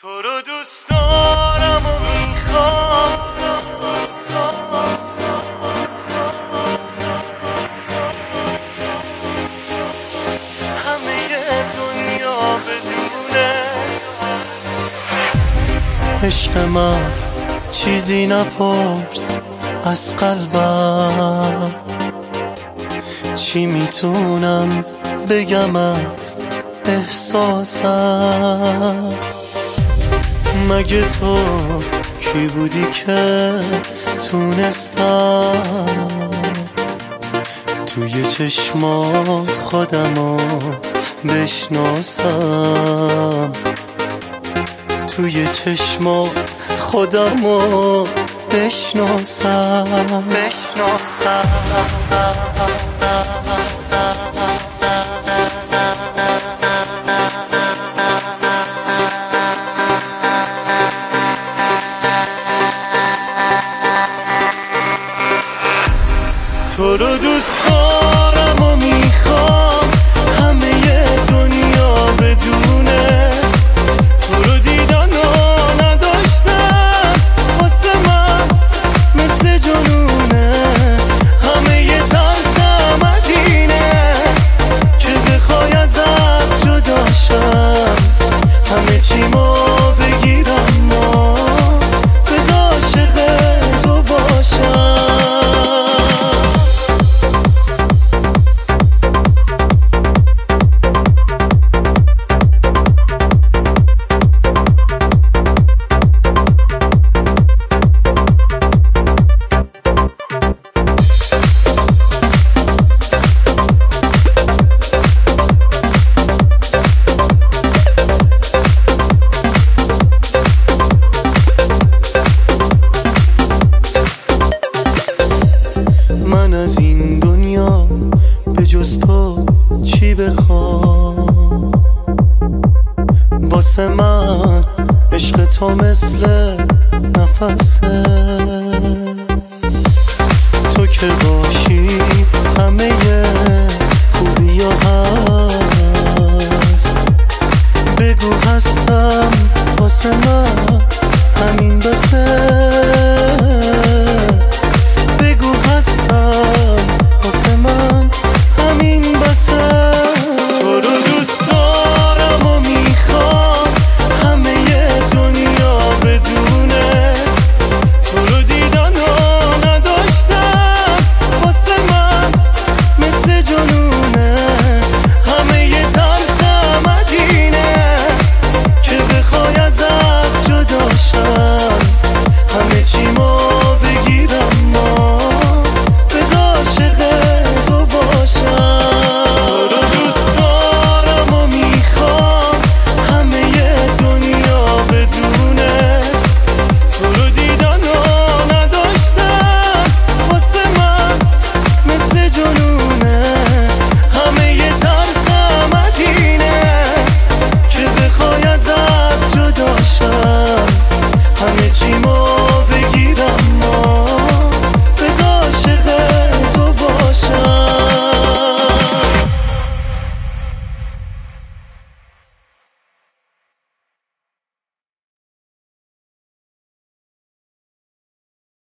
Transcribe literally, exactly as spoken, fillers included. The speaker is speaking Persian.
تو رو دوست دارم و میخوام، همه دنیا بدونه عشق من. چیزی نپرس از قلبم، چی میتونم بگم از احساسم. مگه تو کی بودی که تونستم توی چشمات خودمو بشناسم، توی چشمات خودمو بشناسم بشناسم تو رو دوست دارم و میخوام، همه دنیا بدونه تو رو دیدن و نداشتم، واسه من مثل جنونه. همه یه ترسم از اینه که بخوای ازت جداشم، همه چی ما بگیرم ما بذار عاشق تو باشم. من از این دنیا به جز تو چی بخوام؟ واسه من عشق تو مثل نفسه، تو که باشی همه خوبی هست. بگو هستم واسه من همین بسه.